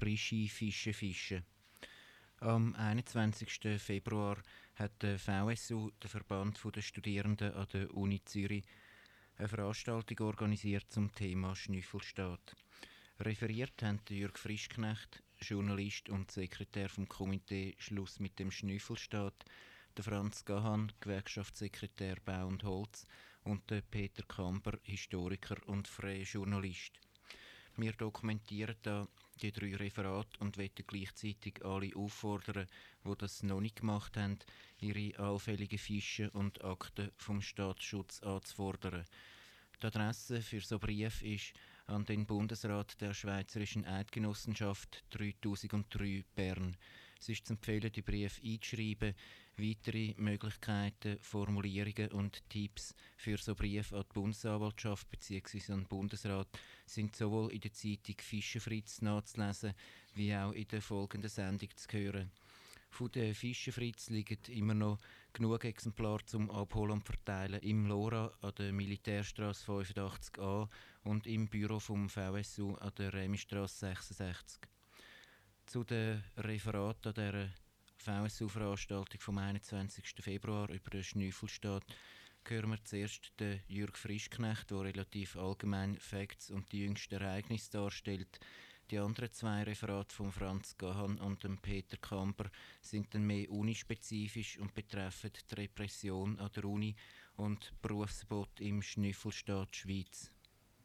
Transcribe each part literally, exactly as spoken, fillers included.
frische Fische fischen. Am einundzwanzigsten Februar hat der V S U, der Verband der Studierenden an der Uni Zürich, eine Veranstaltung organisiert zum Thema Schnüffelstaat. Referiert haben Jürg Frischknecht, Journalist und Sekretär vom Komitee Schluss mit dem Schnüffelstaat, der Franz Gahan, Gewerkschaftssekretär Bau und Holz, und der Peter Kamper, Historiker und freier Journalist. Wir dokumentieren da die drei Referate und wollen gleichzeitig alle auffordern, die das noch nicht gemacht haben, ihre allfälligen Fischen und Akten vom Staatsschutz anzufordern. Die Adresse für so Brief ist an den Bundesrat der Schweizerischen Eidgenossenschaft dreitausenddrei Bern. Es ist zu empfehlen, die Briefe einzuschreiben. Weitere Möglichkeiten, Formulierungen und Tipps für so Briefe an die Bundesanwaltschaft bzw. an den Bundesrat sind sowohl in der Zeitung Fischefritz nachzulesen, wie auch in der folgenden Sendung zu hören. Von den Fischefritz liegen immer noch genug Exemplare zum Abholen und Verteilen im Lora an der Militärstraße fünfundachtzig a und im Büro vom V S U an der Remistraße sechsundsechzig. Zu den Referaten an dieser V S U-Veranstaltung vom einundzwanzigsten Februar über den Schnüffelstaat hören wir zuerst den Jürg Frischknecht, der relativ allgemein Facts und die jüngsten Ereignisse darstellt. Die anderen zwei Referate von Franz Gahan und dem Peter Kamper sind dann mehr unispezifisch und betreffen die Repression an der Uni und Berufsverbot im Schnüffelstaat Schweiz.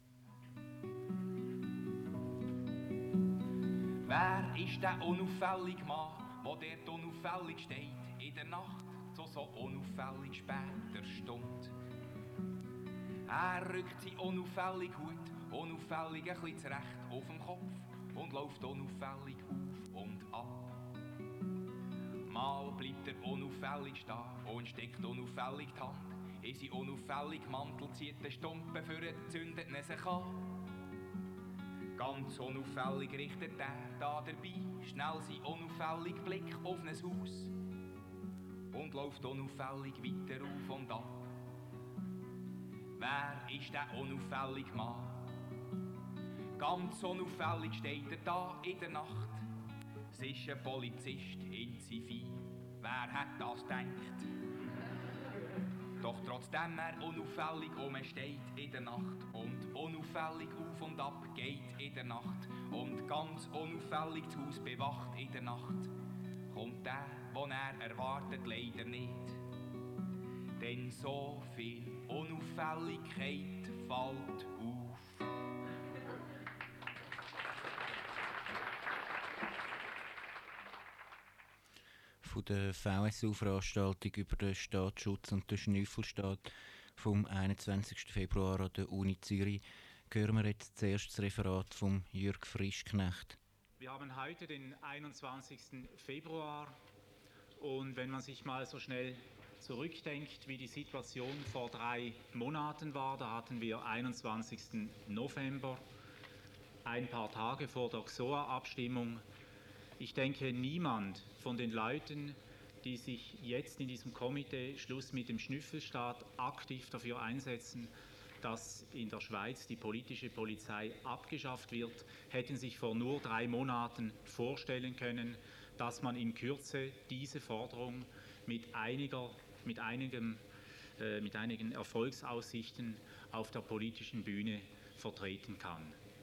Wer ist der unauffällige Mann, der dort unauffällig steht, in der Nacht zu so unauffällig später Stunde? Er rückt seinen unauffälligen Hut unauffällig ein bisschen zurecht auf dem Kopf und läuft unauffällig auf und ab. Mal bleibt er unauffällig stehen und steckt unauffällig die Hand in seinen unauffälligen Mantel, zieht den Stumpen für und zündet ihn sich an. Ganz unauffällig richtet er da dabei schnell seinen unauffälligen Blick auf ein Haus und läuft unauffällig weiter auf und ab. Wer ist der unauffällige Mann? Ganz unauffällig steht er da in der Nacht. Es ist ein Polizist in Zivil. Wer hat das gedacht? Doch trotzdem er unauffällig umsteht in der Nacht und unauffällig auf und ab geht in der Nacht und ganz unauffällig das Haus bewacht in der Nacht, kommt der, den er erwartet, leider nicht. Denn so viel Unauffälligkeit fällt auf. Von der V S U-Veranstaltung über den Staatsschutz und den Schnüffelstaat vom einundzwanzigsten Februar an der Uni Zürich hören wir jetzt zuerst das Referat von Jürg Frischknecht. Wir haben heute den einundzwanzigsten Februar und wenn man sich mal so schnell zurückdenkt, wie die Situation vor drei Monaten war, da hatten wir einundzwanzigsten November, ein paar Tage vor der X O A-Abstimmung. Ich denke, niemand von den Leuten, die sich jetzt in diesem Komitee Schluss mit dem Schnüffelstaat aktiv dafür einsetzen, dass in der Schweiz die politische Polizei abgeschafft wird, hätten sich vor nur drei Monaten vorstellen können, dass man in Kürze diese Forderung mit, einiger, mit, einigem, äh, mit einigen Erfolgsaussichten auf der politischen Bühne vertreten kann.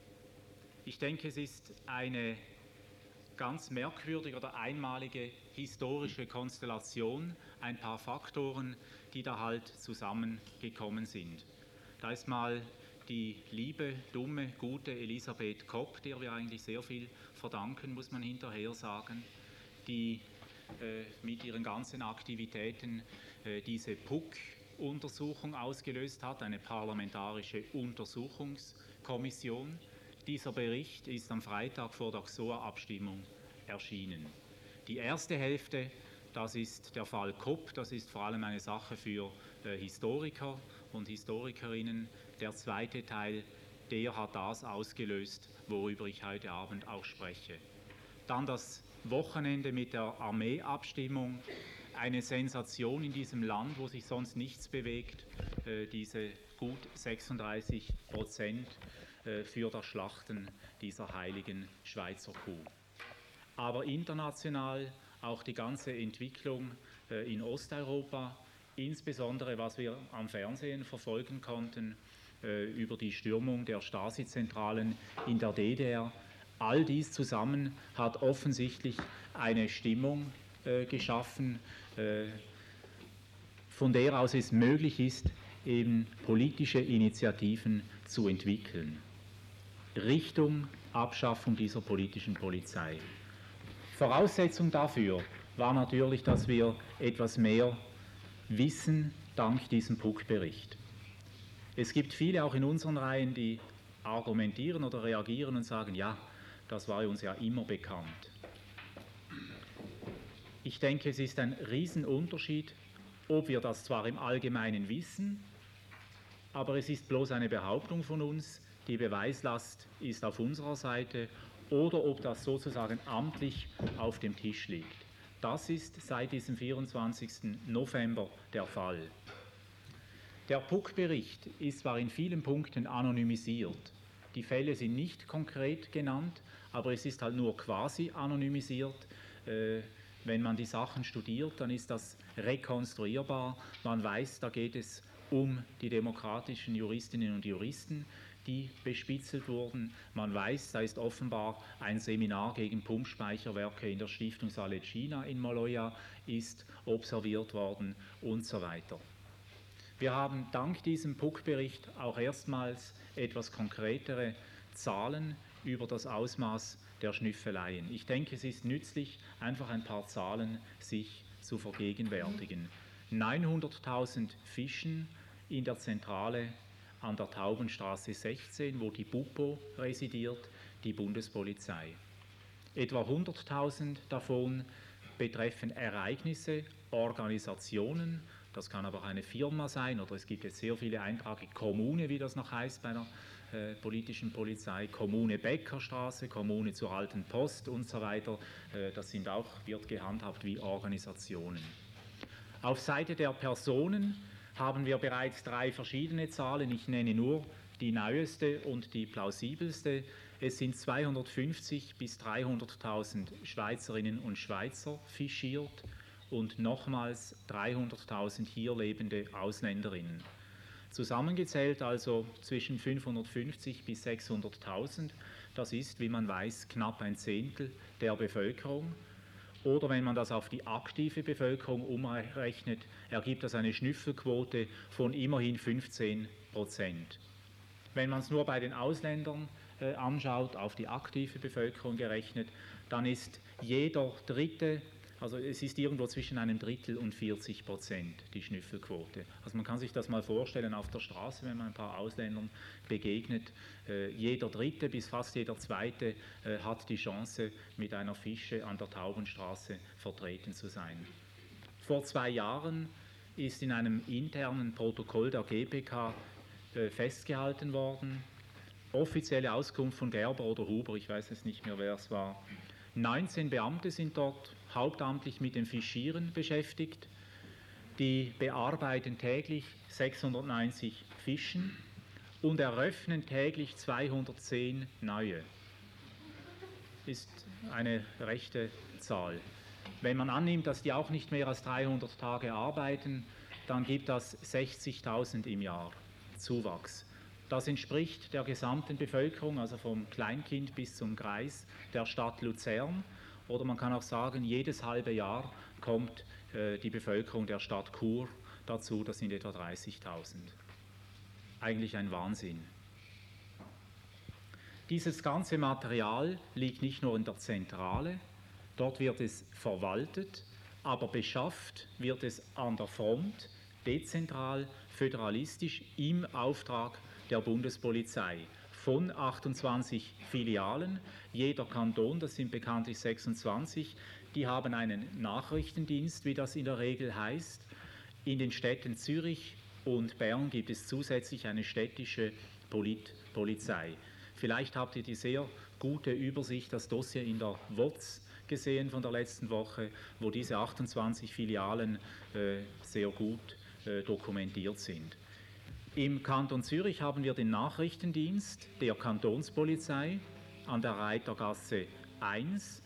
Ich denke, es ist eine ganz merkwürdige oder einmalige historische Konstellation, ein paar Faktoren, die da halt zusammengekommen sind. Da ist mal die liebe, dumme, gute Elisabeth Kopp, der wir eigentlich sehr viel verdanken, muss man hinterher sagen, die äh, mit ihren ganzen Aktivitäten äh, diese P U C-Untersuchung ausgelöst hat, eine parlamentarische Untersuchungskommission. Dieser Bericht ist am Freitag vor der X O A-Abstimmung erschienen. Die erste Hälfte, das ist der Fall Kopp, das ist vor allem eine Sache für äh, Historiker und Historikerinnen. Der zweite Teil, der hat das ausgelöst, worüber ich heute Abend auch spreche. Dann das Wochenende mit der Armeeabstimmung, eine Sensation in diesem Land, wo sich sonst nichts bewegt, äh, diese gut sechsunddreißig Prozent für das Schlachten dieser heiligen Schweizer Kuh. aber international auch die ganze Entwicklung äh, in Osteuropa, insbesondere was wir am Fernsehen verfolgen konnten, äh, über die Stürmung der Stasi-Zentralen in der D D R. All dies zusammen hat offensichtlich eine Stimmung äh, geschaffen, äh, von der aus es möglich ist, eben politische Initiativen zu entwickeln. Richtung Abschaffung dieser politischen Polizei. Voraussetzung dafür war natürlich, dass wir etwas mehr wissen dank diesem Puck-Bericht. Es gibt viele auch in unseren Reihen, die argumentieren oder reagieren und sagen, ja, das war uns ja immer bekannt. Ich denke, es ist ein Riesenunterschied, ob wir das zwar im Allgemeinen wissen, aber es ist bloß eine Behauptung von uns, die Beweislast ist auf unserer Seite, oder ob das sozusagen amtlich auf dem Tisch liegt. Das ist seit diesem vierundzwanzigsten November der Fall. Der Puck-Bericht ist zwar in vielen Punkten anonymisiert, die Fälle sind nicht konkret genannt, aber es ist halt nur quasi anonymisiert. Äh, wenn man die Sachen studiert, dann ist das rekonstruierbar. Man weiß, da geht es um die demokratischen Juristinnen und Juristen, die bespitzelt wurden. Man weiß, da ist offenbar ein Seminar gegen Pumpspeicherwerke in der Stiftung Salecina in Maloja ist observiert worden und so weiter. Wir haben dank diesem Puck-Bericht auch erstmals etwas konkretere Zahlen über das Ausmaß der Schnüffeleien. Ich denke, es ist nützlich, einfach ein paar Zahlen sich zu vergegenwärtigen. neunhunderttausend Fischen in der Zentrale an der Taubenstraße sechzehn, wo die BUPO residiert, die Bundespolizei. Etwa hunderttausend davon betreffen Ereignisse, Organisationen, das kann aber auch eine Firma sein oder es gibt jetzt sehr viele Eintragungen, Kommune, wie das noch heißt bei der äh, politischen Polizei, Kommune Beckerstraße, Kommune zur Alten Post und so weiter. Äh, das sind auch, wird gehandhabt wie Organisationen. Auf Seite der Personen haben wir bereits drei verschiedene Zahlen. Ich nenne nur die neueste und die plausibelste. Es sind zweihundertfünfzig bis dreihunderttausend Schweizerinnen und Schweizer fischiert und nochmals dreihunderttausend hier lebende Ausländerinnen. Zusammengezählt also zwischen fünfhundertfünfzig bis sechshunderttausend. Das ist, wie man weiß, knapp ein Zehntel der Bevölkerung. Oder wenn man das auf die aktive Bevölkerung umrechnet, ergibt das eine Schnüffelquote von immerhin fünfzehn Prozent. Wenn man es nur bei den Ausländern äh, anschaut, auf die aktive Bevölkerung gerechnet, dann ist jeder Dritte, also es ist irgendwo zwischen einem Drittel und vierzig Prozent die Schnüffelquote. Also man kann sich das mal vorstellen auf der Straße, wenn man ein paar Ausländern begegnet. Äh, jeder Dritte bis fast jeder Zweite äh, hat die Chance, mit einer Fische an der Taubenstraße vertreten zu sein. Vor zwei Jahren ist in einem internen Protokoll der G P K äh, festgehalten worden, offizielle Auskunft von Gerber oder Huber, ich weiß jetzt nicht mehr, wer es war. neunzehn Beamte sind dort hauptamtlich mit dem Fischieren beschäftigt. Die bearbeiten täglich sechshundertneunzig Fischen und eröffnen täglich zweihundertzehn neue. Ist eine rechte Zahl. Wenn man annimmt, dass die auch nicht mehr als dreihundert Tage arbeiten, dann gibt das sechzigtausend im Jahr Zuwachs. Das entspricht der gesamten Bevölkerung, also vom Kleinkind bis zum Greis der Stadt Luzern. Oder man kann auch sagen, jedes halbe Jahr kommt äh, die Bevölkerung der Stadt Chur dazu, das sind etwa dreißigtausend. Eigentlich ein Wahnsinn. Dieses ganze Material liegt nicht nur in der Zentrale, dort wird es verwaltet, aber beschafft wird es an der Front, dezentral, föderalistisch im Auftrag der Bundespolizei. Von achtundzwanzig Filialen, jeder Kanton, das sind bekanntlich sechsundzwanzig, die haben einen Nachrichtendienst, wie das in der Regel heißt. In den Städten Zürich und Bern gibt es zusätzlich eine städtische Polizei. Vielleicht habt ihr die sehr gute Übersicht, das Dossier in der W O Z gesehen von der letzten Woche, wo diese achtundzwanzig Filialen äh, sehr gut äh, dokumentiert sind. Im Kanton Zürich haben wir den Nachrichtendienst der Kantonspolizei an der Reitergasse eins.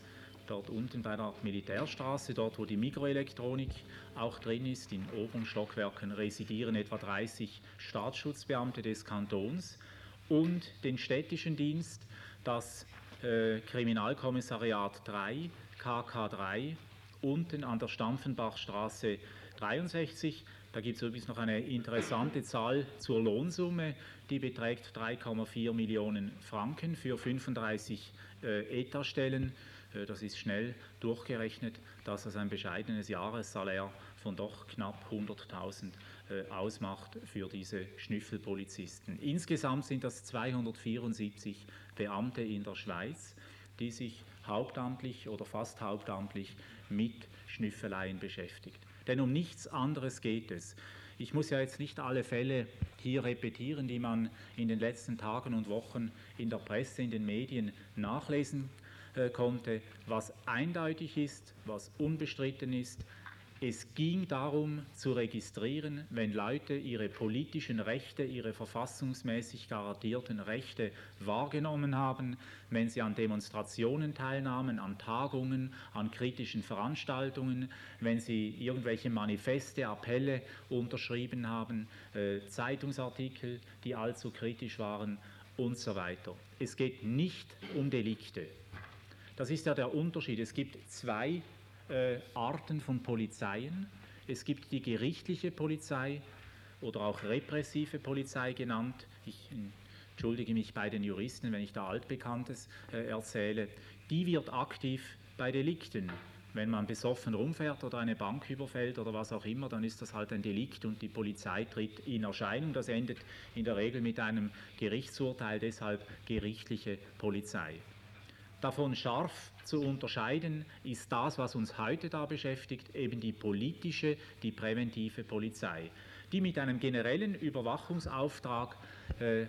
dort unten bei der Militärstraße, dort wo die Mikroelektronik auch drin ist. In oberen Stockwerken residieren etwa dreißig Staatsschutzbeamte des Kantons und den städtischen Dienst, das äh, Kriminalkommissariat drei, K K drei, unten an der Stampfenbachstraße dreiundsechzig. Da gibt es übrigens noch eine interessante Zahl zur Lohnsumme, die beträgt drei Komma vier Millionen Franken für fünfunddreißig äh, Etatstellen. Äh, das ist schnell durchgerechnet, dass das ein bescheidenes Jahressalär von doch knapp hunderttausend äh, ausmacht für diese Schnüffelpolizisten. Insgesamt sind das zweihundertvierundsiebzig Beamte in der Schweiz, die sich hauptamtlich oder fast hauptamtlich mit Schnüffeleien beschäftigt. Denn um nichts anderes geht es. Ich muss ja jetzt nicht alle Fälle hier repetieren, die man in den letzten Tagen und Wochen in der Presse, in den Medien nachlesen äh, konnte. Was eindeutig ist, was unbestritten ist, es ging darum zu registrieren, wenn Leute ihre politischen Rechte, ihre verfassungsmäßig garantierten Rechte wahrgenommen haben, wenn sie an Demonstrationen teilnahmen, an Tagungen, an kritischen Veranstaltungen, wenn sie irgendwelche Manifeste, Appelle unterschrieben haben, äh, Zeitungsartikel, die allzu kritisch waren und so weiter. Es geht nicht um Delikte. Das ist ja der Unterschied. Es gibt zwei Äh, Arten von Polizeien. Es gibt die gerichtliche Polizei oder auch repressive Polizei genannt. Ich entschuldige mich bei den Juristen, wenn ich da Altbekanntes äh, erzähle. Die wird aktiv bei Delikten. Wenn man besoffen rumfährt oder eine Bank überfällt oder was auch immer, dann ist das halt ein Delikt und die Polizei tritt in Erscheinung. Das endet in der Regel mit einem Gerichtsurteil, deshalb gerichtliche Polizei. Davon scharf zu unterscheiden ist das, was uns heute da beschäftigt, eben die politische, die präventive Polizei, die mit einem generellen Überwachungsauftrag äh,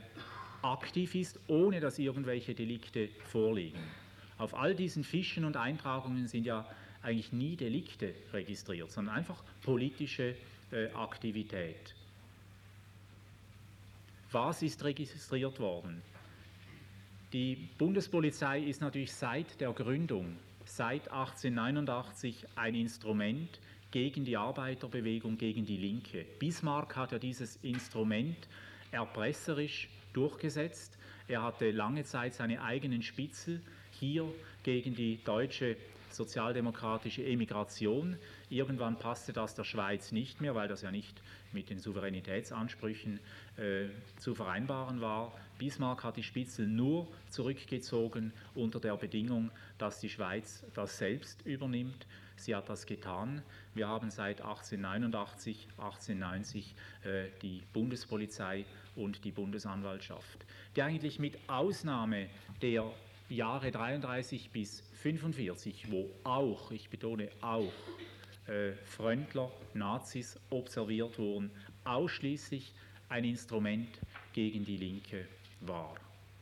aktiv ist, ohne dass irgendwelche Delikte vorliegen. Auf all diesen Fischen und Eintragungen sind ja eigentlich nie Delikte registriert, sondern einfach politische äh, Aktivität. Was ist registriert worden? Die Bundespolizei ist natürlich seit der Gründung, seit achtzehnhundertneunundachtzig, ein Instrument gegen die Arbeiterbewegung, gegen die Linke. Bismarck hat ja dieses Instrument erpresserisch durchgesetzt. Er hatte lange Zeit seine eigenen Spitzel hier gegen die deutsche sozialdemokratische Emigration. Irgendwann passte das der Schweiz nicht mehr, weil das ja nicht mit den Souveränitätsansprüchen äh, zu vereinbaren war. Bismarck hat die Spitzel nur zurückgezogen unter der Bedingung, dass die Schweiz das selbst übernimmt. Sie hat das getan. Wir haben seit achtzehnhundertneunundachtzig, achtzehnhundertneunzig äh, die Bundespolizei und die Bundesanwaltschaft, die eigentlich mit Ausnahme der Jahre dreiunddreißig bis fünfundvierzig, wo auch, ich betone auch, äh, Fröndler, Nazis observiert wurden, ausschließlich ein Instrument gegen die Linke war.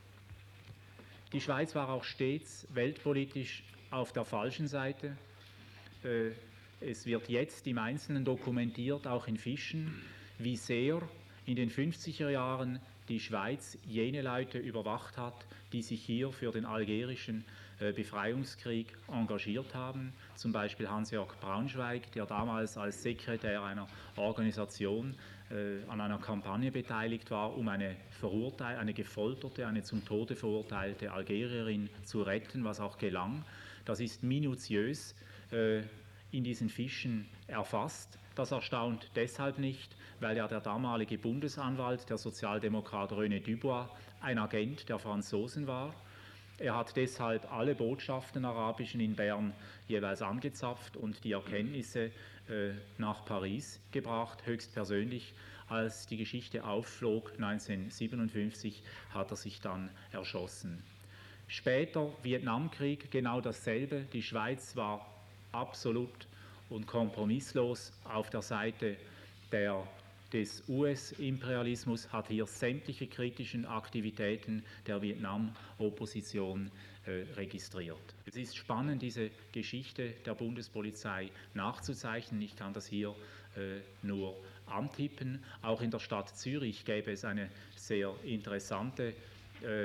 Die Schweiz war auch stets weltpolitisch auf der falschen Seite. Äh, es wird jetzt im Einzelnen dokumentiert, auch in Fischen, wie sehr in den fünfziger Jahren die Schweiz jene Leute überwacht hat, die sich hier für den algerischen äh, Befreiungskrieg engagiert haben. Zum Beispiel Hans-Jörg Braunschweig, der damals als Sekretär einer Organisation äh, an einer Kampagne beteiligt war, um eine, verurteil- eine gefolterte, eine zum Tode verurteilte Algerierin zu retten, was auch gelang. Das ist minutiös äh, in diesen Fischen erfasst. Das erstaunt deshalb nicht, weil ja der damalige Bundesanwalt, der Sozialdemokrat René Dubois, ein Agent der Franzosen war. Er hat deshalb alle Botschaften arabischen in Bern jeweils angezapft und die Erkenntnisse äh, nach Paris gebracht, höchstpersönlich. Als die Geschichte aufflog, neunzehnhundertsiebenundfünfzig, hat er sich dann erschossen. Später, Vietnamkrieg, genau dasselbe. Die Schweiz war absolut und kompromisslos auf der Seite der, des U S-Imperialismus, hat hier sämtliche kritischen Aktivitäten der Vietnam-Opposition äh, registriert. Es ist spannend, diese Geschichte der Bundespolizei nachzuzeichnen. Ich kann das hier äh, nur antippen. Auch in der Stadt Zürich gäbe es eine sehr interessante äh,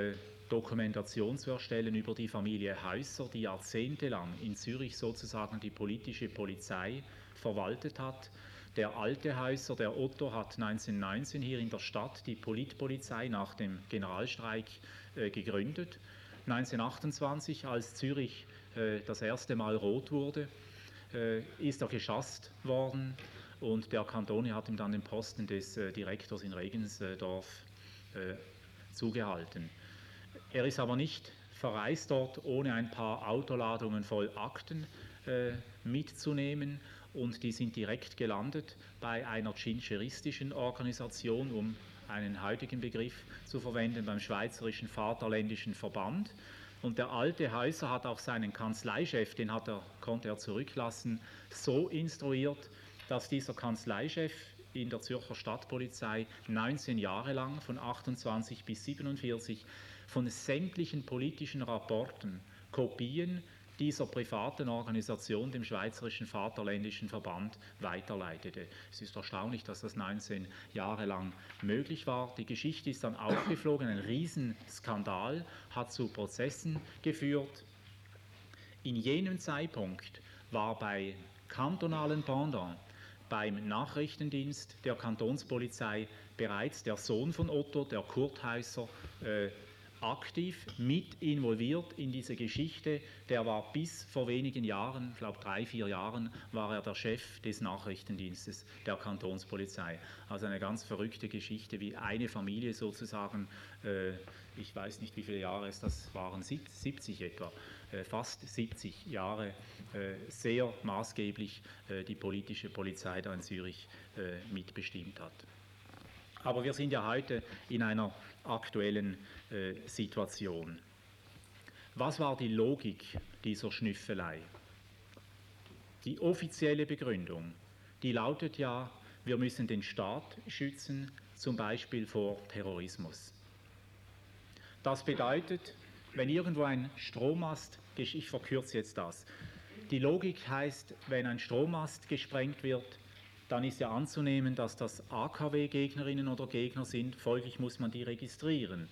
Dokumentation zu erstellen über die Familie Häuser, die jahrzehntelang in Zürich sozusagen die politische Polizei verwaltet hat. Der alte Häuser, der Otto, hat neunzehnhundertneunzehn hier in der Stadt die Politpolizei nach dem Generalstreik äh, gegründet. neunzehnhundertachtundzwanzig, als Zürich äh, das erste Mal rot wurde, äh, ist er geschasst worden und der Kanton hat ihm dann den Posten des äh, Direktors in Regensdorf äh, zugehalten. Er ist aber nicht verreist dort, ohne ein paar Autoladungen voll Akten äh, mitzunehmen, und die sind direkt gelandet bei einer tschintscheritischen Organisation, um einen heutigen Begriff zu verwenden, beim Schweizerischen Vaterländischen Verband. Und der alte Häuser hat auch seinen Kanzleichef, den hat er, konnte er zurücklassen, so instruiert, dass dieser Kanzleichef in der Zürcher Stadtpolizei neunzehn Jahre lang, von achtundzwanzig bis siebenundvierzig, von sämtlichen politischen Rapporten Kopien dieser privaten Organisation, dem Schweizerischen Vaterländischen Verband, weiterleitete. Es ist erstaunlich, dass das neunzehn Jahre lang möglich war. Die Geschichte ist dann aufgeflogen, ein Riesenskandal, hat zu Prozessen geführt. In jenem Zeitpunkt war bei kantonalen Pendant, beim Nachrichtendienst der Kantonspolizei, bereits der Sohn von Otto, der Kurt Häuser, äh, aktiv mit involviert in diese Geschichte. Der war bis vor wenigen Jahren, ich glaube drei, vier Jahren, war er der Chef des Nachrichtendienstes der Kantonspolizei. Also eine ganz verrückte Geschichte, wie eine Familie sozusagen, äh, ich weiß nicht wie viele Jahre es das waren, siebzig etwa, äh, fast siebzig Jahre, äh, sehr maßgeblich äh, die politische Polizei da in Zürich äh, mitbestimmt hat. Aber wir sind ja heute in einer aktuellen äh, Situation. Was war die Logik dieser Schnüffelei? Die offizielle Begründung, die lautet ja, wir müssen den Staat schützen, zum Beispiel vor Terrorismus. Das bedeutet, wenn irgendwo ein Strommast, ich verkürze jetzt das, die Logik heißt, wenn ein Strommast gesprengt wird, dann ist ja anzunehmen, dass das A K W-Gegnerinnen oder Gegner sind, folglich muss man die registrieren.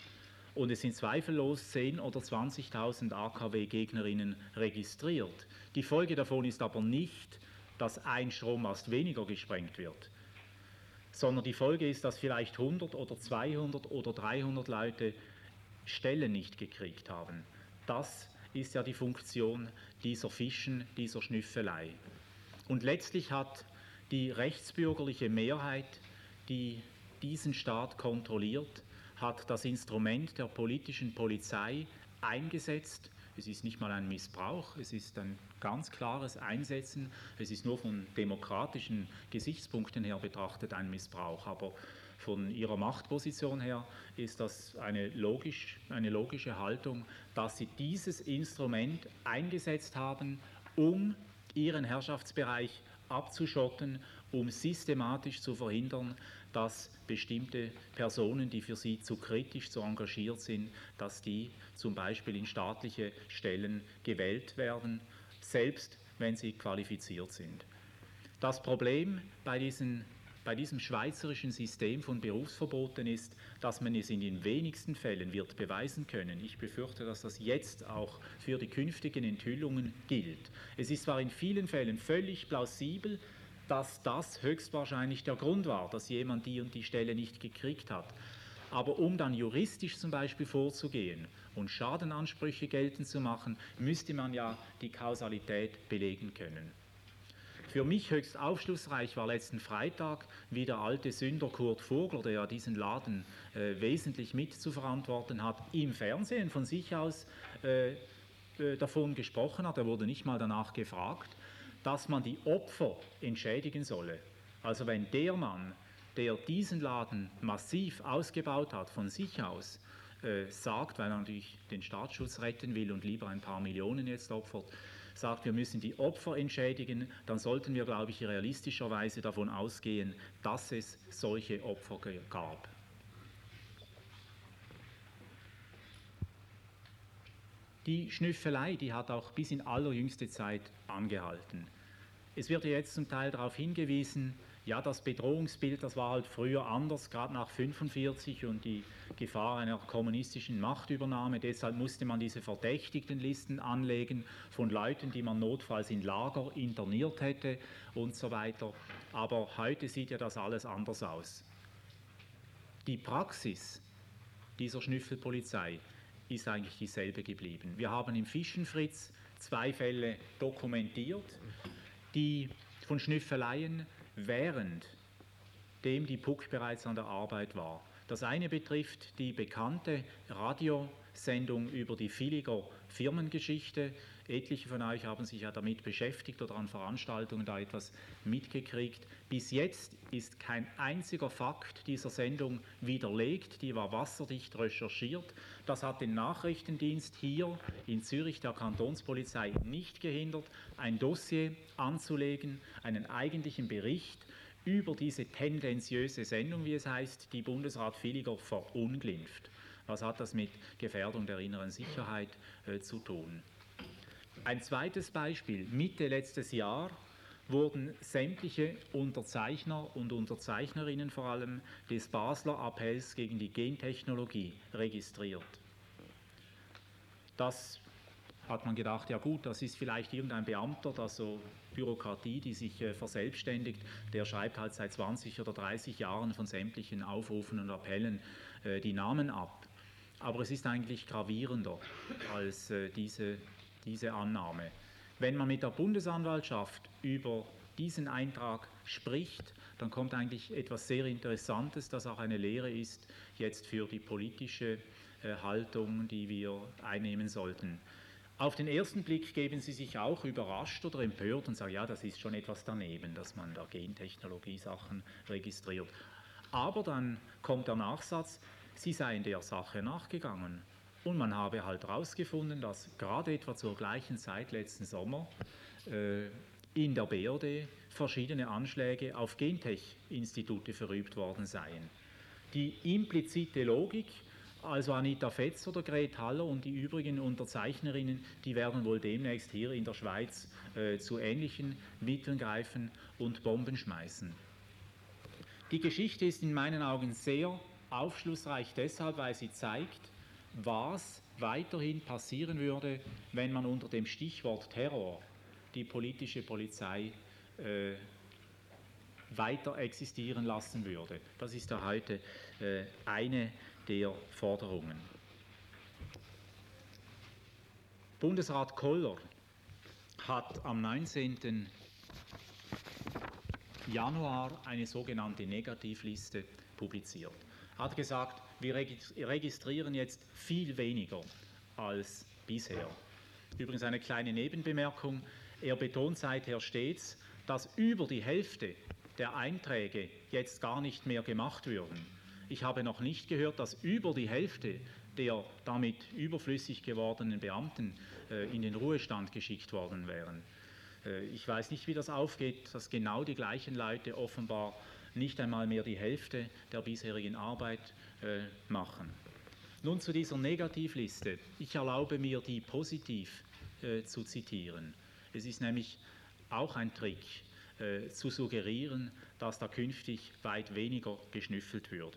Und es sind zweifellos zehntausend oder zwanzigtausend A K W-Gegnerinnen registriert. Die Folge davon ist aber nicht, dass ein Strommast weniger gesprengt wird, sondern die Folge ist, dass vielleicht hundert oder zweihundert oder dreihundert Leute Stellen nicht gekriegt haben. Das ist ja die Funktion dieser Fischen, dieser Schnüffelei. Und letztlich hat die rechtsbürgerliche Mehrheit, die diesen Staat kontrolliert, hat das Instrument der politischen Polizei eingesetzt. Es ist nicht mal ein Missbrauch, es ist ein ganz klares Einsetzen. Es ist nur von demokratischen Gesichtspunkten her betrachtet ein Missbrauch, aber von ihrer Machtposition her ist das eine, logisch, eine logische Haltung, dass sie dieses Instrument eingesetzt haben, um ihren Herrschaftsbereich abzuschotten, um systematisch zu verhindern, dass bestimmte Personen, die für sie zu kritisch, zu engagiert sind, dass die zum Beispiel in staatliche Stellen gewählt werden, selbst wenn sie qualifiziert sind. Das Problem bei, diesen, bei diesem schweizerischen System von Berufsverboten ist, dass man es in den wenigsten Fällen wird beweisen können. Ich befürchte, dass das jetzt auch für die künftigen Enthüllungen gilt. Es ist zwar in vielen Fällen völlig plausibel, dass das höchstwahrscheinlich der Grund war, dass jemand die und die Stelle nicht gekriegt hat. Aber um dann juristisch zum Beispiel vorzugehen und Schadenansprüche geltend zu machen, müsste man ja die Kausalität belegen können. Für mich höchst aufschlussreich war letzten Freitag, wie der alte Sünder Kurt Vogler, der ja diesen Laden äh, wesentlich mit zu verantworten hat, im Fernsehen von sich aus äh, äh, davon gesprochen hat. Er wurde nicht mal danach gefragt, dass man die Opfer entschädigen solle. Also wenn der Mann, der diesen Laden massiv ausgebaut hat, von sich aus äh, sagt, weil er natürlich den Staatsschutz retten will und lieber ein paar Millionen jetzt opfert, sagt, wir müssen die Opfer entschädigen, dann sollten wir, glaube ich, realistischerweise davon ausgehen, dass es solche Opfer gab. Die Schnüffelei, die hat auch bis in allerjüngste Zeit angehalten. Es wird ja jetzt zum Teil darauf hingewiesen, Ja, das Bedrohungsbild, das war halt früher anders, gerade nach fünfundvierzig und die Gefahr einer kommunistischen Machtübernahme. Deshalb musste man diese Verdächtigtenlisten anlegen von Leuten, die man notfalls in Lager interniert hätte und so weiter. Aber heute sieht ja das alles anders aus. Die Praxis dieser Schnüffelpolizei ist eigentlich dieselbe geblieben. Wir haben im Fischenfritz zwei Fälle dokumentiert, die von Schnüffeleien während dem die Puck bereits an der Arbeit war. Das eine betrifft die bekannte Radiosendung über die Villiger Firmengeschichte. Etliche von euch haben sich ja damit beschäftigt oder an Veranstaltungen da etwas mitgekriegt. Bis jetzt ist kein einziger Fakt dieser Sendung widerlegt, die war wasserdicht recherchiert. Das hat den Nachrichtendienst hier in Zürich der Kantonspolizei nicht gehindert, ein Dossier anzulegen, einen eigentlichen Bericht über diese tendenziöse Sendung, wie es heißt, die Bundesrat Villiger verunglimpft. Was hat das mit Gefährdung der inneren Sicherheit äh, zu tun? Ein zweites Beispiel. Mitte letztes Jahr wurden sämtliche Unterzeichner und Unterzeichnerinnen vor allem des Basler Appells gegen die Gentechnologie registriert. Das hat man gedacht, ja gut, das ist vielleicht irgendein Beamter, das so Bürokratie, die sich äh, verselbstständigt, der schreibt halt seit zwanzig oder dreißig Jahren von sämtlichen Aufrufen und Appellen äh, die Namen ab. Aber es ist eigentlich gravierender als äh, diese, diese Annahme. Wenn man mit der Bundesanwaltschaft über diesen Eintrag spricht, dann kommt eigentlich etwas sehr Interessantes, das auch eine Lehre ist jetzt für die politische äh, Haltung, die wir einnehmen sollten. Auf den ersten Blick geben Sie sich auch überrascht oder empört und sagen, ja, das ist schon etwas daneben, dass man da Gentechnologie-Sachen registriert. Aber dann kommt der Nachsatz, Sie seien der Sache nachgegangen. Und man habe halt herausgefunden, dass gerade etwa zur gleichen Zeit letzten Sommer äh, in der B R D verschiedene Anschläge auf Gentech-Institute verübt worden seien. Die implizite Logik, also Anita Fetz oder Gret Haller und die übrigen Unterzeichnerinnen, die werden wohl demnächst hier in der Schweiz äh, zu ähnlichen Mitteln greifen und Bomben schmeißen. Die Geschichte ist in meinen Augen sehr aufschlussreich deshalb, weil sie zeigt, was weiterhin passieren würde, wenn man unter dem Stichwort Terror die politische Polizei äh, weiter existieren lassen würde. Das ist ja heute äh, eine der Forderungen. Bundesrat Koller hat am neunzehnten Januar eine sogenannte Negativliste publiziert. Er hat gesagt, wir registrieren jetzt viel weniger als bisher. Übrigens eine kleine Nebenbemerkung, er betont seither stets, dass über die Hälfte der Einträge jetzt gar nicht mehr gemacht würden. Ich habe noch nicht gehört, dass über die Hälfte der damit überflüssig gewordenen Beamten äh, in den Ruhestand geschickt worden wären. Äh, ich weiß nicht, wie das aufgeht, dass genau die gleichen Leute offenbar nicht einmal mehr die Hälfte der bisherigen Arbeit äh, machen. Nun zu dieser Negativliste. Ich erlaube mir, die positiv äh, zu zitieren. Es ist nämlich auch ein Trick, äh, zu suggerieren, dass da künftig weit weniger geschnüffelt würde.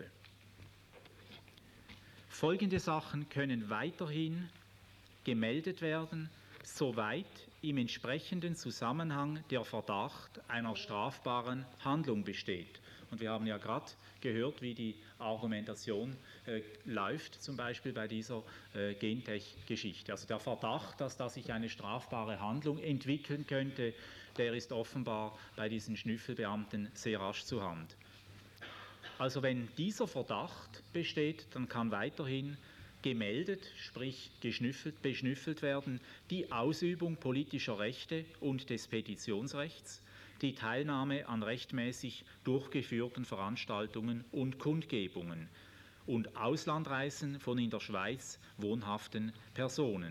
Folgende Sachen können weiterhin gemeldet werden, soweit im entsprechenden Zusammenhang der Verdacht einer strafbaren Handlung besteht. Und wir haben ja gerade gehört, wie die Argumentation äh, läuft, zum Beispiel bei dieser äh, Gentech-Geschichte. Also der Verdacht, dass da sich eine strafbare Handlung entwickeln könnte, der ist offenbar bei diesen Schnüffelbeamten sehr rasch zur Hand. Also wenn dieser Verdacht besteht, dann kann weiterhin gemeldet, sprich geschnüffelt, beschnüffelt werden, die Ausübung politischer Rechte und des Petitionsrechts, die Teilnahme an rechtmäßig durchgeführten Veranstaltungen und Kundgebungen und Auslandreisen von in der Schweiz wohnhaften Personen.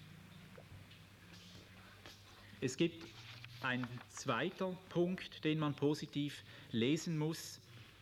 Es gibt einen zweiten Punkt, den man positiv lesen muss.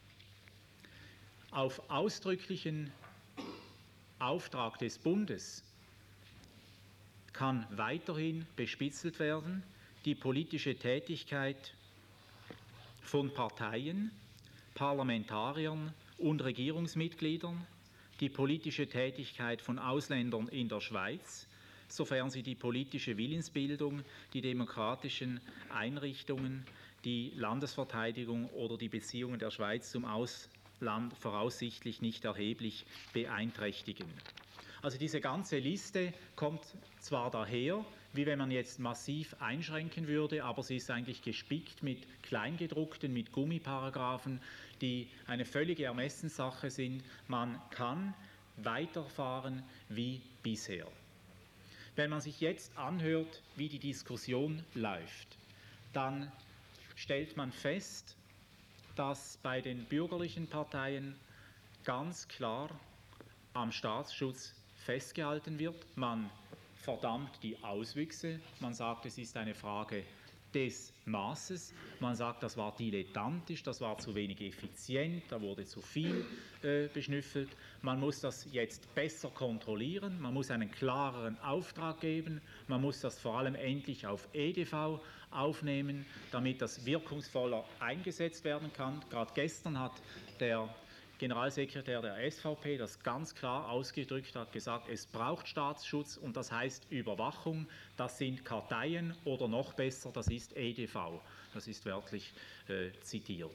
Auf ausdrücklichen Auftrag des Bundes kann weiterhin bespitzelt werden, die politische Tätigkeit von Parteien, Parlamentariern und Regierungsmitgliedern, die politische Tätigkeit von Ausländern in der Schweiz, sofern sie die politische Willensbildung, die demokratischen Einrichtungen, die Landesverteidigung oder die Beziehungen der Schweiz zum Ausland voraussichtlich nicht erheblich beeinträchtigen. Also diese ganze Liste kommt zwar daher, wie wenn man jetzt massiv einschränken würde, aber sie ist eigentlich gespickt mit Kleingedruckten, mit Gummiparagraphen, die eine völlige Ermessenssache sind. Man kann weiterfahren wie bisher. Wenn man sich jetzt anhört, wie die Diskussion läuft, dann stellt man fest, dass bei den bürgerlichen Parteien ganz klar am Staatsschutz festgehalten wird. Man verdammt die Auswüchse, man sagt, es ist eine Frage des Maßes, man sagt, das war dilettantisch, das war zu wenig effizient, da wurde zu viel äh, beschnüffelt, man muss das jetzt besser kontrollieren, man muss einen klareren Auftrag geben, man muss das vor allem endlich auf E D V aufnehmen, damit das wirkungsvoller eingesetzt werden kann. Gerade gestern hat der Generalsekretär der S V P das ganz klar ausgedrückt, hat gesagt, es braucht Staatsschutz und das heißt Überwachung, das sind Karteien oder noch besser, das ist E D V. Das ist wörtlich äh, zitiert.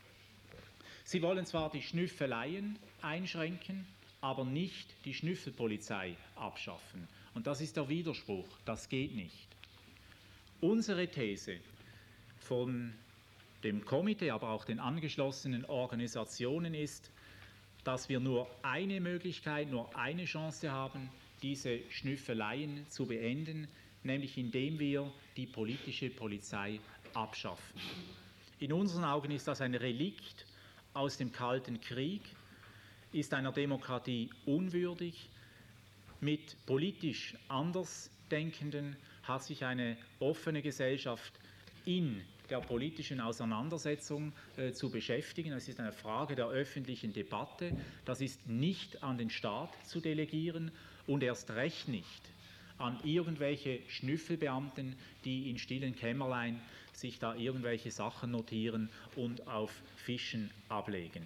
Sie wollen zwar die Schnüffeleien einschränken, aber nicht die Schnüffelpolizei abschaffen. Und das ist der Widerspruch, das geht nicht. Unsere These von dem Komitee, aber auch den angeschlossenen Organisationen ist, dass wir nur eine Möglichkeit, nur eine Chance haben, diese Schnüffeleien zu beenden, nämlich indem wir die politische Polizei abschaffen. In unseren Augen ist das ein Relikt aus dem Kalten Krieg, ist einer Demokratie unwürdig. Mit politisch Andersdenkenden hat sich eine offene Gesellschaft in der politischen Auseinandersetzung äh, zu beschäftigen. Das ist eine Frage der öffentlichen Debatte. Das ist nicht an den Staat zu delegieren und erst recht nicht an irgendwelche Schnüffelbeamten, die in stillen Kämmerlein sich da irgendwelche Sachen notieren und auf Fischen ablegen.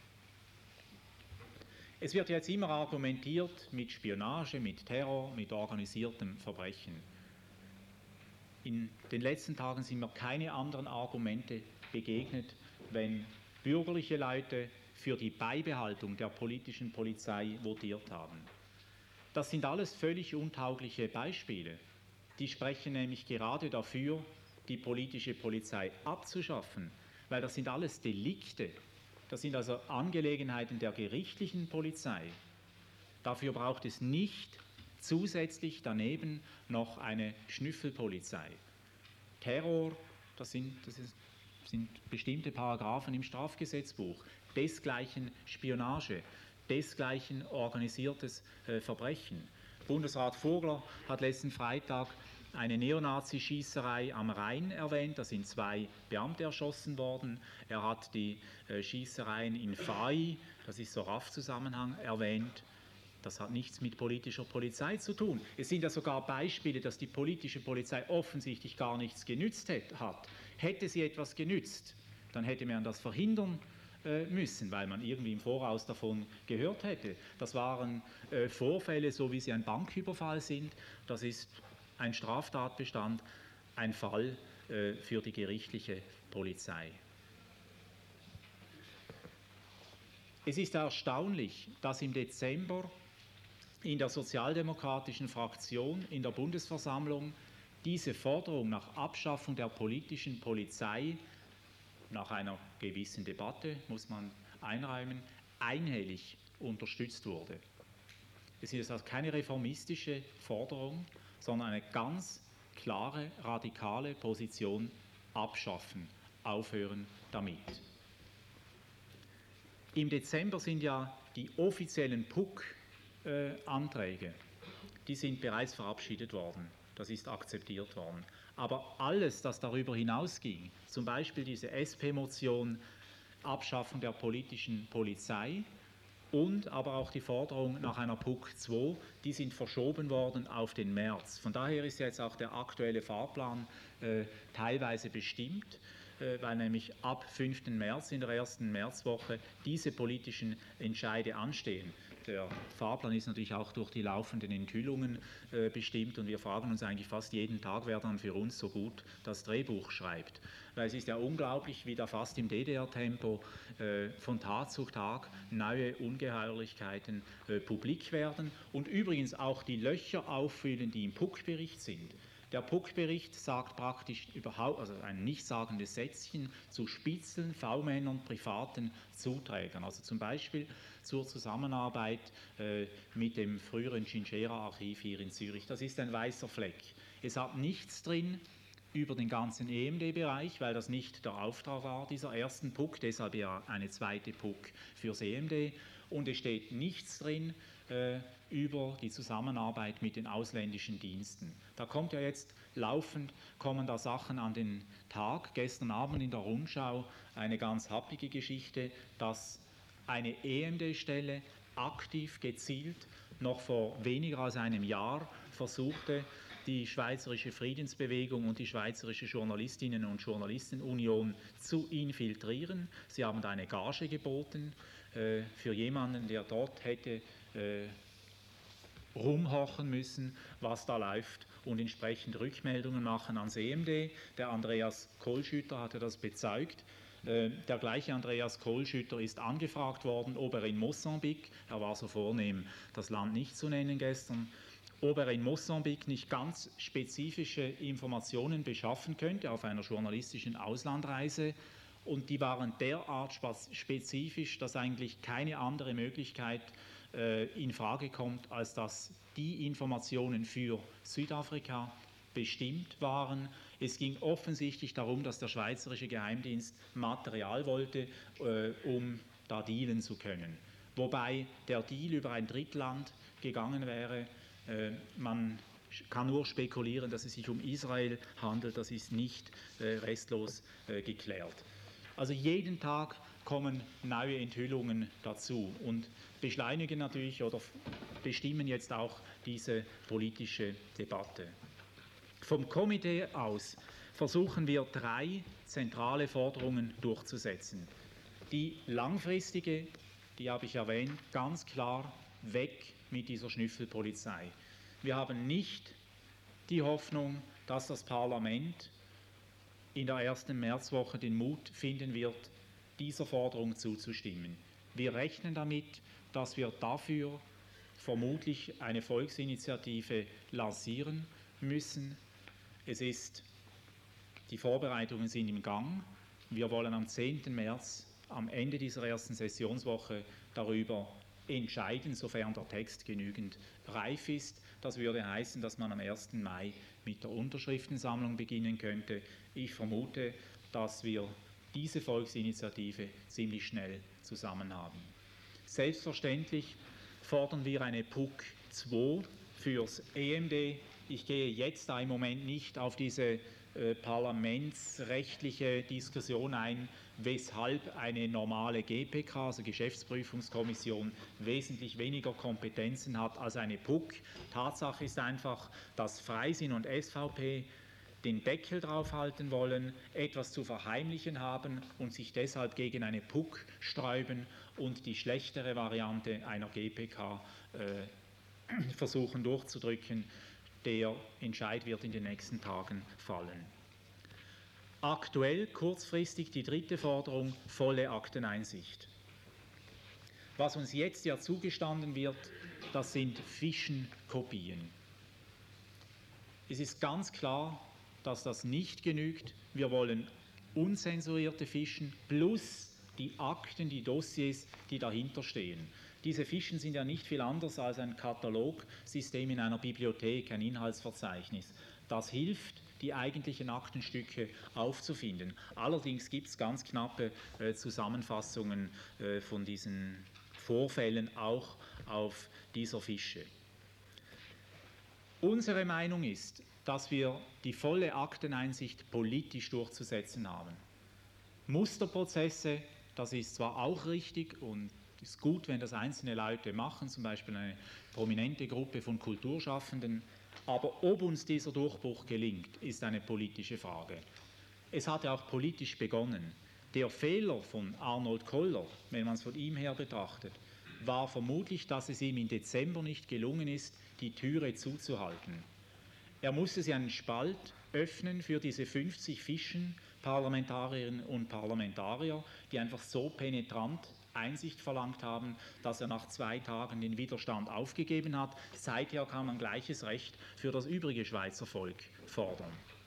Es wird jetzt immer argumentiert mit Spionage, mit Terror, mit organisiertem Verbrechen. In den letzten Tagen sind mir keine anderen Argumente begegnet, wenn bürgerliche Leute für die Beibehaltung der politischen Polizei votiert haben. Das sind alles völlig untaugliche Beispiele. Die sprechen nämlich gerade dafür, die politische Polizei abzuschaffen, weil das sind alles Delikte. Das sind also Angelegenheiten der gerichtlichen Polizei. Dafür braucht es nicht zusätzlich daneben noch eine Schnüffelpolizei. Terror, das sind, das ist, sind bestimmte Paragraphen im Strafgesetzbuch, desgleichen Spionage, desgleichen organisiertes äh, Verbrechen. Bundesrat Vogler hat letzten Freitag eine Neonazi-Schießerei am Rhein erwähnt, da sind zwei Beamte erschossen worden. Er hat die äh, Schießereien in Fai, das ist so R A F-Zusammenhang, erwähnt. Das hat nichts mit politischer Polizei zu tun. Es sind ja sogar Beispiele, dass die politische Polizei offensichtlich gar nichts genützt hat. Hätte sie etwas genützt, dann hätte man das verhindern äh, müssen, weil man irgendwie im Voraus davon gehört hätte. Das waren äh, Vorfälle, so wie sie ein Banküberfall sind. Das ist ein Straftatbestand, ein Fall äh, für die gerichtliche Polizei. Es ist erstaunlich, dass im Dezember in der sozialdemokratischen Fraktion in der Bundesversammlung diese Forderung nach Abschaffung der politischen Polizei nach einer gewissen Debatte, muss man einräumen, einhellig unterstützt wurde. Es ist also keine reformistische Forderung, sondern eine ganz klare, radikale Position: abschaffen, aufhören damit. Im Dezember sind ja die offiziellen P U C-Anträge, die sind bereits verabschiedet worden, das ist akzeptiert worden. Aber alles, das darüber hinausging, zum Beispiel diese S P-Motion Abschaffung der politischen Polizei und aber auch die Forderung nach einer P U C zwei, die sind verschoben worden auf den März. Von daher ist jetzt auch der aktuelle Fahrplan äh, teilweise bestimmt. weil nämlich ab fünften März, in der ersten Märzwoche, diese politischen Entscheide anstehen. Der Fahrplan ist natürlich auch durch die laufenden Enthüllungen äh, bestimmt und wir fragen uns eigentlich fast jeden Tag, wer dann für uns so gut das Drehbuch schreibt. Weil es ist ja unglaublich, wie da fast im D D R-Tempo äh, von Tag zu Tag neue Ungeheuerlichkeiten äh, publik werden und übrigens auch die Löcher auffüllen, die im Puck-Bericht sind. Der Puck-Bericht sagt praktisch überhaupt, also ein nichtssagendes Sätzchen zu Spitzeln, V-Männern, privaten Zuträgern. Also zum Beispiel zur Zusammenarbeit äh, mit dem früheren Chinchera-Archiv hier in Zürich. Das ist ein weißer Fleck. Es hat nichts drin über den ganzen E M D-Bereich, weil das nicht der Auftrag war dieser ersten Puck, deshalb ja eine zweite Puck fürs E M D. Und es steht nichts drin äh, über die Zusammenarbeit mit den ausländischen Diensten. Da kommt ja jetzt laufend, kommen da Sachen an den Tag. Gestern Abend in der Rundschau eine ganz happige Geschichte, dass eine E M D-Stelle aktiv, gezielt, noch vor weniger als einem Jahr versuchte, die Schweizerische Friedensbewegung und die Schweizerische Journalistinnen- und Journalistenunion zu infiltrieren. Sie haben da eine Gage geboten äh, für jemanden, der dort hätte äh, rumhorchen müssen, was da läuft und entsprechend Rückmeldungen machen ans E M D. Der Andreas Kohlschütter hatte das bezeugt. Äh, der gleiche Andreas Kohlschütter ist angefragt worden, ob er in Mosambik, er war so vornehm, das Land nicht zu nennen gestern, ob er in Mosambik nicht ganz spezifische Informationen beschaffen könnte auf einer journalistischen Auslandreise. Und die waren derart spezifisch, dass eigentlich keine andere Möglichkeit äh, in Frage kommt, als dass die Informationen für Südafrika bestimmt waren. Es ging offensichtlich darum, dass der Schweizerische Geheimdienst Material wollte, äh, um da dealen zu können. Wobei der Deal über ein Drittland gegangen wäre. Äh, man kann nur spekulieren, dass es sich um Israel handelt. Das ist nicht äh, restlos äh, geklärt. Also jeden Tag kommen neue Enthüllungen dazu und beschleunigen natürlich oder bestimmen jetzt auch diese politische Debatte. Vom Komitee aus versuchen wir drei zentrale Forderungen durchzusetzen. Die langfristige, die habe ich erwähnt, ganz klar weg mit dieser Schnüffelpolizei. Wir haben nicht die Hoffnung, dass das Parlament in der ersten Märzwoche den Mut finden wird, dieser Forderung zuzustimmen. Wir rechnen damit, dass wir dafür vermutlich eine Volksinitiative lancieren müssen. Es ist, die Vorbereitungen sind im Gang. Wir wollen am zehnten März, am Ende dieser ersten Sessionswoche, darüber entscheiden, sofern der Text genügend reif ist. Das würde heißen, dass man am ersten Mai mit der Unterschriftensammlung beginnen könnte. Ich vermute, dass wir diese Volksinitiative ziemlich schnell zusammen haben. Selbstverständlich fordern wir eine Puck zwei fürs E M D. Ich gehe jetzt da im Moment nicht auf diese äh, parlamentsrechtliche Diskussion ein, weshalb eine normale G P K, also Geschäftsprüfungskommission, wesentlich weniger Kompetenzen hat als eine Puck. Tatsache ist einfach, dass Freisinn und S V P den Deckel draufhalten wollen, etwas zu verheimlichen haben und sich deshalb gegen eine Puck sträuben und die schlechtere Variante einer G P K äh, versuchen durchzudrücken. Der Entscheid wird in den nächsten Tagen fallen. Aktuell, kurzfristig, die dritte Forderung, volle Akteneinsicht. Was uns jetzt ja zugestanden wird, das sind Fischenkopien. Es ist ganz klar, dass das nicht genügt. Wir wollen unzensurierte Fischen plus die Akten, die Dossiers, die dahinter stehen. Diese Fischen sind ja nicht viel anders als ein Katalogsystem in einer Bibliothek, ein Inhaltsverzeichnis. Das hilft, die eigentlichen Aktenstücke aufzufinden. Allerdings gibt es ganz knappe äh, Zusammenfassungen äh, von diesen Vorfällen auch auf dieser Fische. Unsere Meinung ist, dass wir die volle Akteneinsicht politisch durchzusetzen haben. Musterprozesse, das ist zwar auch richtig und es ist gut, wenn das einzelne Leute machen, zum Beispiel eine prominente Gruppe von Kulturschaffenden, aber ob uns dieser Durchbruch gelingt, ist eine politische Frage. Es hatte auch politisch begonnen. Der Fehler von Arnold Koller, wenn man es von ihm her betrachtet, war vermutlich, dass es ihm im Dezember nicht gelungen ist, die Türe zuzuhalten. Er musste sie einen Spalt öffnen für diese fünfzig Fischen, Parlamentarierinnen und Parlamentarier, die einfach so penetrant Einsicht verlangt haben, dass er nach zwei Tagen den Widerstand aufgegeben hat. Seither kann man gleiches Recht für das übrige Schweizer Volk fordern.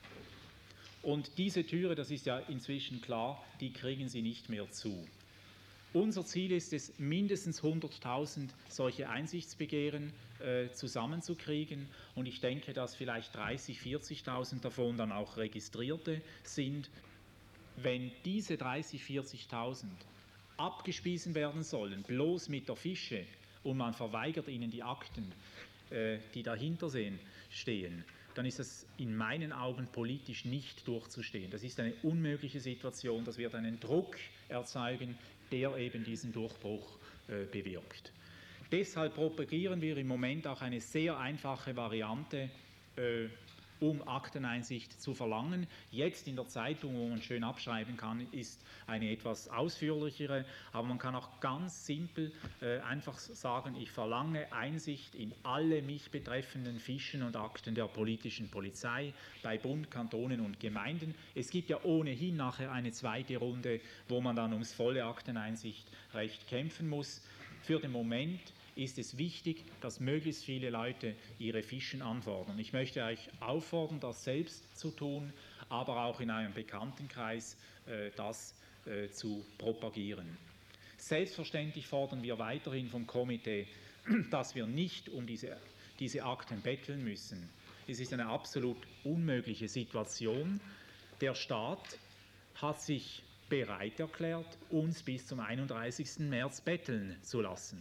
Und diese Türe, das ist ja inzwischen klar, die kriegen sie nicht mehr zu. Unser Ziel ist es, mindestens hunderttausend solche Einsichtsbegehren äh, zusammenzukriegen. Und ich denke, dass vielleicht dreißigtausend, vierzigtausend davon dann auch Registrierte sind. Wenn diese dreißigtausend, vierzigtausend abgespiesen werden sollen, bloß mit der Fische, und man verweigert ihnen die Akten, äh, die dahinter stehen, dann ist das in meinen Augen politisch nicht durchzustehen. Das ist eine unmögliche Situation, das wird einen Druck erzeugen, der eben diesen Durchbruch äh, bewirkt. Deshalb propagieren wir im Moment auch eine sehr einfache Variante, äh, um Akteneinsicht zu verlangen. Jetzt in der Zeitung, wo man schön abschreiben kann, ist eine etwas ausführlichere, aber man kann auch ganz simpel äh, einfach sagen, ich verlange Einsicht in alle mich betreffenden Fischen und Akten der politischen Polizei bei Bund, Kantonen und Gemeinden. Es gibt ja ohnehin nachher eine zweite Runde, wo man dann ums volle Akteneinsichtrecht kämpfen muss. Für den Moment ist es wichtig, dass möglichst viele Leute ihre Fischen anfordern. Ich möchte euch auffordern, das selbst zu tun, aber auch in eurem Bekanntenkreis äh, das äh, zu propagieren. Selbstverständlich fordern wir weiterhin vom Komitee, dass wir nicht um diese, diese Akten betteln müssen. Es ist eine absolut unmögliche Situation. Der Staat hat sich bereit erklärt, uns bis zum einunddreißigsten März betteln zu lassen.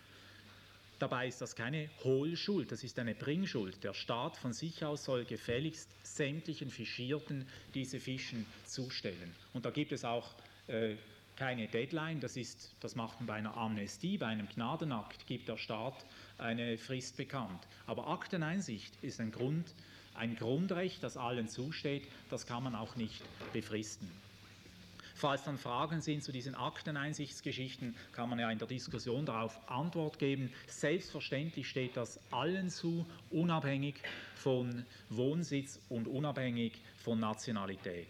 Dabei ist das keine Hohlschuld, das ist eine Bringschuld. Der Staat von sich aus soll gefälligst sämtlichen Fischierten diese Fischen zustellen. Und da gibt es auch äh, keine Deadline, das, ist, das macht man bei einer Amnestie, bei einem Gnadenakt gibt der Staat eine Frist bekannt. Aber Akteneinsicht ist ein, Grund, ein Grundrecht, das allen zusteht, das kann man auch nicht befristen. Falls dann Fragen sind zu diesen Akteneinsichtsgeschichten, kann man ja in der Diskussion darauf Antwort geben. Selbstverständlich steht das allen zu, unabhängig von Wohnsitz und unabhängig von Nationalität.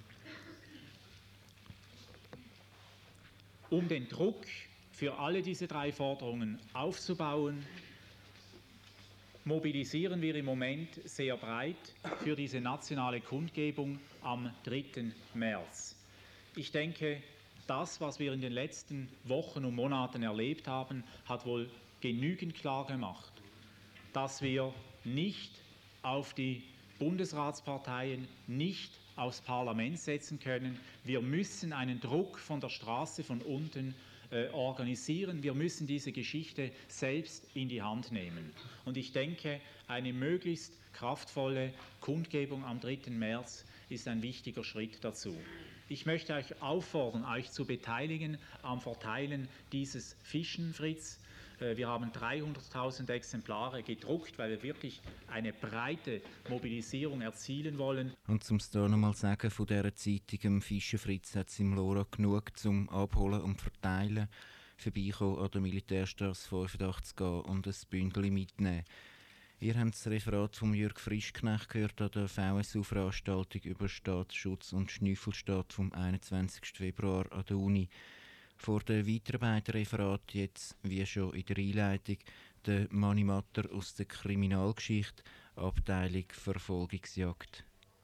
Um den Druck für alle diese drei Forderungen aufzubauen, mobilisieren wir im Moment sehr breit für diese nationale Kundgebung am dritten März. Ich denke, das, was wir in den letzten Wochen und Monaten erlebt haben, hat wohl genügend klar gemacht, dass wir nicht auf die Bundesratsparteien, nicht aufs Parlament setzen können. Wir müssen einen Druck von der Straße, von unten äh, organisieren. Wir müssen diese Geschichte selbst in die Hand nehmen. Und ich denke, eine möglichst kraftvolle Kundgebung am dritten März ist ein wichtiger Schritt dazu. Ich möchte euch auffordern, euch zu beteiligen am Verteilen dieses Fischenfritz. Wir haben dreihunderttausend Exemplare gedruckt, weil wir wirklich eine breite Mobilisierung erzielen wollen. Und zum es da nochmal sagen, von dieser Zeitung, im Fischenfritz, hat es im Lora genug zum Abholen und Verteilen. Vorbeikommen an der Militärstrasse fünfundachtzig gehen und ein Bündel mitnehmen. Ihr habt das Referat von Jürg Frischknecht gehört an der V S U-Veranstaltung über Staatsschutz und Schnüffelstaat vom einundzwanzigsten Februar an der Uni. Vor den weiteren beiden Referaten jetzt, wie schon in der Einleitung, der Mani Matter aus der Kriminalgeschichte, Abteilung Verfolgungsjagd.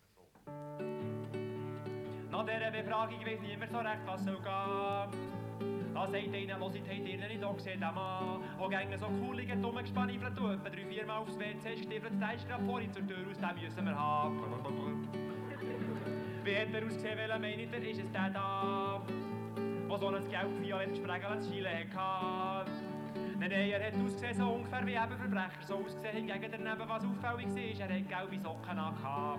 Nach dieser Befragung weiss niemand so recht, was soll gehen. Da sagt einer, hört, habt ihr nicht auch gesehen, der Mann, der gegen so coole, dumme Gespanifel tut, man drei, viermal aufs W C gestiefelt, der ist gerade vor ihm zur Tür, aus dem müssen wir haben. Wie hat er ausgesehen, welcher meint ihr, ist es der da, der so ein gelb-violettes Sprengeln zu Chile hatte? Nein, nein, er hat ausgesehen so ungefähr wie eben Verbrecher, so ausgesehen, hingegen daneben, was auffällig war, er hat gelbe Socken angehabt.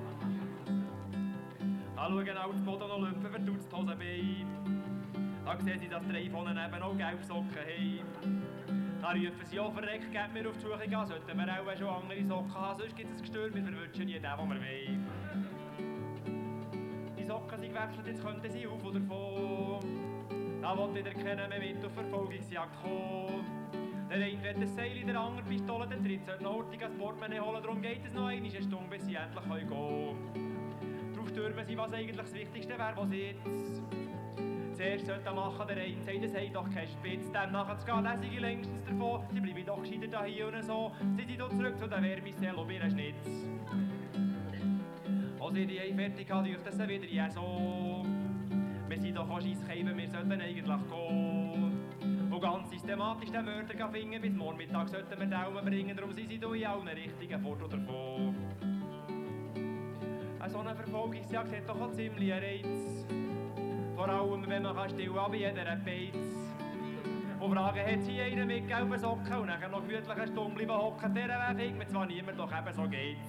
Da schauen auch zu Boden noch Lümpfen, verdutzt die Hosenbeine. Da sehen sie, dass drei von ihnen eben auch gelbe Socken haben. Da rufen sie auch verreckt, gebt mir auf die Suche gehen, sollten wir auch schon andere Socken haben, sonst gibt es ein Gestör, wir verwünschen nie den, den wir wollen. Die Socken gewechselt, jetzt könnten sie auf oder davon. Da will wieder keiner mehr mit auf Verfolgungsjagd kommen. Der eine will ein Seil, der andere Pistole, der dritte sollte noch hurtig ein Portemonnaie holen. Darum geht es noch eine Stunde, bis sie endlich gehen können. Darauf stürmen sie, was eigentlich das Wichtigste wäre, was jetzt zuerst sollten machen. Der eine sagt, es hat doch keinen Spitz, dem nachher zu gehen, der sei längstens davon. Sie bleiben doch gescheiter da hier und so. Sie sind doch zurück zu der Wärmezelle und ihren Schnitz. Als ich die eine fertig habe, dürfte es wieder ja so. Wir sind doch auch Scheisskäben, wir sollten eigentlich gehen. Und ganz systematisch den Wörter finden, bis morgen Mittag sollten wir Daumen bringen. Darum sind sie in allen Richtungen fort oder davon. Eine so eine Verfolgungsjagd hat doch auch ziemlich einen Reiz. Vor allem, wenn man still an bei jeder Beiz. Und fragen, hat sie einen mit gelben Socken und nachher noch gemütlich eine Stunde bleiben hocken. Dieser Weg findet mir zwar niemand, doch eben so geht's.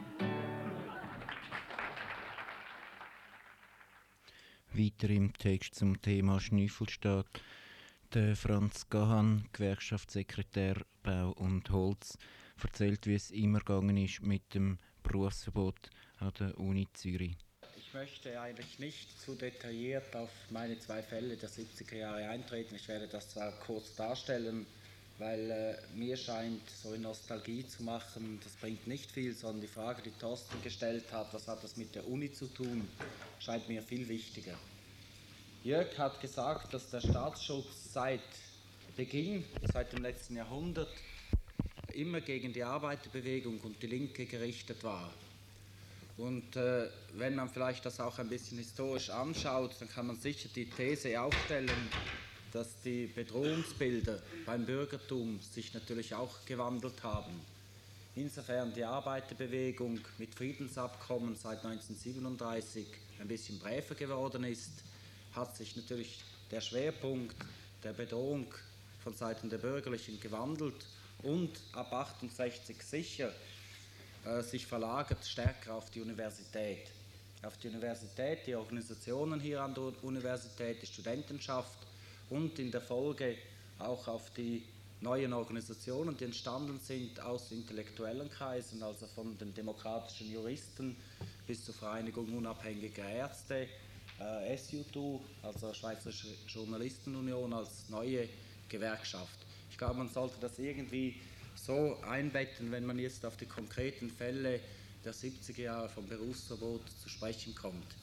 Weiter im Text zum Thema Schnüffelstaat. Der Franz Gahan, Gewerkschaftssekretär Bau und Holz, erzählt, wie es immer gegangen ist mit dem Berufsverbot an der Uni Zürich. Ich möchte eigentlich nicht zu detailliert auf meine zwei Fälle der siebziger Jahre eintreten. Ich werde das zwar kurz darstellen, weil äh, mir scheint, so in Nostalgie zu machen, das bringt nicht viel, sondern die Frage, die Thorsten gestellt hat, was hat das mit der Uni zu tun, scheint mir viel wichtiger. Jörg hat gesagt, dass der Staatsschutz seit Beginn, seit dem letzten Jahrhundert, immer gegen die Arbeiterbewegung und die Linke gerichtet war. Und äh, wenn man vielleicht das auch ein bisschen historisch anschaut, dann kann man sicher die These aufstellen, dass die Bedrohungsbilder beim Bürgertum sich natürlich auch gewandelt haben. Insofern die Arbeiterbewegung mit Friedensabkommen seit neunzehnhundertsiebenunddreißig ein bisschen bräver geworden ist, hat sich natürlich der Schwerpunkt der Bedrohung von Seiten der Bürgerlichen gewandelt und ab achtundsechzig sicher äh, sich verlagert stärker auf die Universität. Auf die Universität, die Organisationen hier an der Universität, die Studentenschaft und in der Folge auch auf die neuen Organisationen, die entstanden sind aus intellektuellen Kreisen, also von den demokratischen Juristen bis zur Vereinigung unabhängiger Ärzte, äh, S U T U, also Schweizerische Journalistenunion als neue Gewerkschaft. Ich glaube, man sollte das irgendwie so einbetten, wenn man jetzt auf die konkreten Fälle der siebziger Jahre vom Berufsverbot zu sprechen kommt.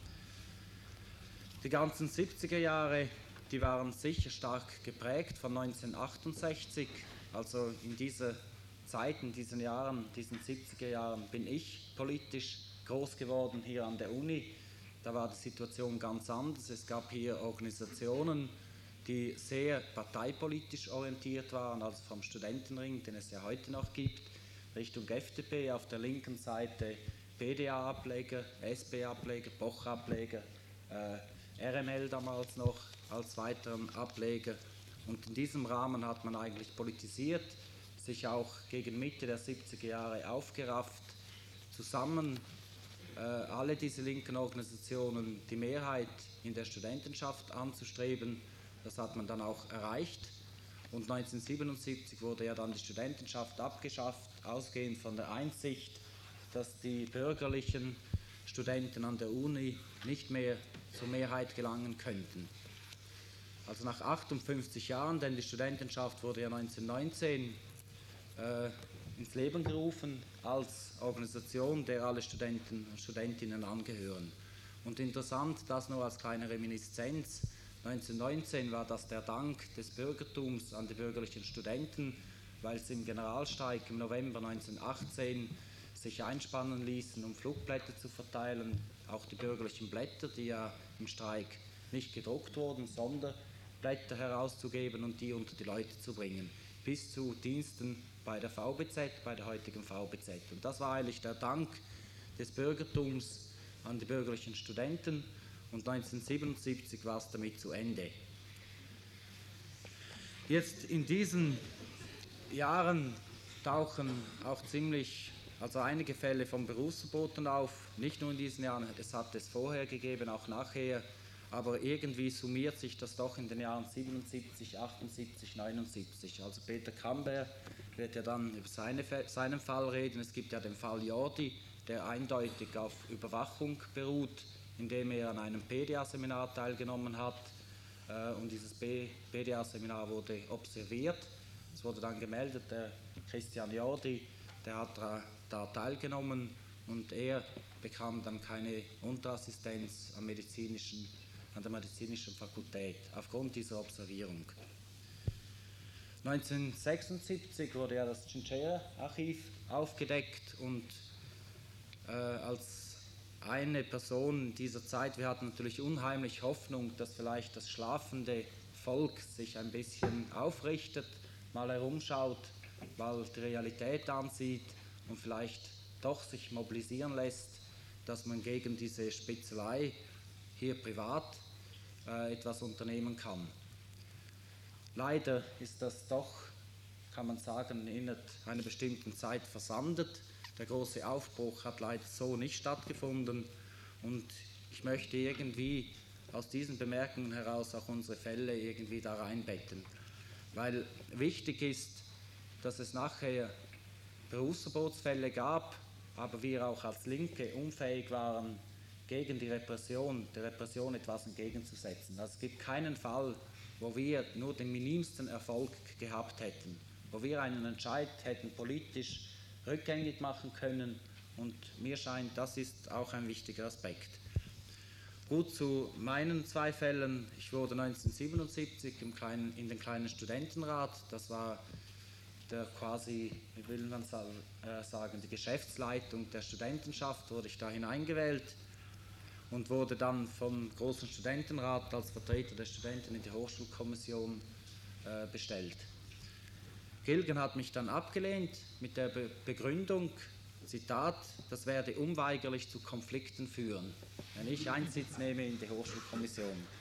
Die ganzen siebziger Jahre, die waren sicher stark geprägt von neunzehnhundertachtundsechzig, also in dieser Zeit, in diesen Jahren, diesen siebziger Jahren bin ich politisch groß geworden hier an der Uni. Da war die Situation ganz anders. Es gab hier Organisationen, die sehr parteipolitisch orientiert waren, also vom Studentenring, den es ja heute noch gibt, Richtung F D P, auf der linken Seite P D A-Ableger, S P-Ableger, Boch-Ableger, äh, R M L damals noch als weiteren Ableger. Und in diesem Rahmen hat man eigentlich politisiert, sich auch gegen Mitte der siebziger Jahre aufgerafft, zusammen äh, alle diese linken Organisationen die Mehrheit in der Studentenschaft anzustreben. Das hat man dann auch erreicht. Und neunzehnhundertsiebenundsiebzig wurde ja dann die Studentenschaft abgeschafft, ausgehend von der Einsicht, dass die bürgerlichen Studenten an der Uni nicht mehr zur Mehrheit gelangen könnten. Also nach achtundfünfzig Jahren, denn die Studentenschaft wurde ja neunzehnhundertneunzehn äh, ins Leben gerufen als Organisation, der alle Studenten und Studentinnen angehören. Und interessant, das nur als kleine Reminiszenz, neunzehnhundertneunzehn war das der Dank des Bürgertums an die bürgerlichen Studenten, weil sie im Generalstreik im November neunzehnhundertachtzehn sich einspannen ließen, um Flugblätter zu verteilen, auch die bürgerlichen Blätter, die ja im Streik nicht gedruckt wurden, sondern Blätter herauszugeben und die unter die Leute zu bringen, bis zu Diensten bei der V B Z, bei der heutigen V B Z. Und das war eigentlich der Dank des Bürgertums an die bürgerlichen Studenten. Und neunzehnhundertsiebenundsiebzig war es damit zu Ende. Jetzt in diesen Jahren tauchen auch ziemlich, also einige Fälle von Berufsverboten auf, nicht nur in diesen Jahren, es hat es vorher gegeben, auch nachher, aber irgendwie summiert sich das doch in den Jahren siebenundsiebzig, achtundsiebzig, neunundsiebzig. Also Peter Camber wird ja dann über seine, seinen Fall reden. Es gibt ja den Fall Jordi, der eindeutig auf Überwachung beruht indem er an einem P D A-Seminar teilgenommen hat. Äh, und dieses P D A-Seminar wurde observiert. Es wurde dann gemeldet, der Christian Jordi, der hat da, da teilgenommen und er bekam dann keine Unterassistenz am medizinischen, an der medizinischen Fakultät aufgrund dieser Observierung. neunzehnhundertsechsundsiebzig wurde ja das Chinchilla-Archiv aufgedeckt und äh, als eine Person dieser Zeit, wir hatten natürlich unheimlich Hoffnung, dass vielleicht das schlafende Volk sich ein bisschen aufrichtet, mal herumschaut, mal die Realität ansieht und vielleicht doch sich mobilisieren lässt, dass man gegen diese Spitzelei hier privat äh, etwas unternehmen kann. Leider ist das doch, kann man sagen, in einer bestimmten Zeit versandet. Der große Aufbruch hat leider so nicht stattgefunden und ich möchte irgendwie aus diesen Bemerkungen heraus auch unsere Fälle irgendwie da reinbetten. Weil wichtig ist, dass es nachher Berufsverbotsfälle gab, aber wir auch als Linke unfähig waren, gegen die Repression, der Repression etwas entgegenzusetzen. Also es gibt keinen Fall, wo wir nur den minimsten Erfolg gehabt hätten, wo wir einen Entscheid hätten politisch rückgängig machen können und mir scheint, das ist auch ein wichtiger Aspekt. Gut, zu meinen zwei Fällen. Ich wurde neunzehnhundertsiebenundsiebzig im kleinen, in den kleinen Studentenrat, das war der quasi, wie will man sagen, die Geschäftsleitung der Studentenschaft, wurde ich da hineingewählt und wurde dann vom großen Studentenrat als Vertreter der Studenten in die Hochschulkommission äh, bestellt. Gilgen hat mich dann abgelehnt mit der Be Begründung, Zitat, das werde unweigerlich zu Konflikten führen, wenn ich Einsitz nehme in die Hochschulkommission.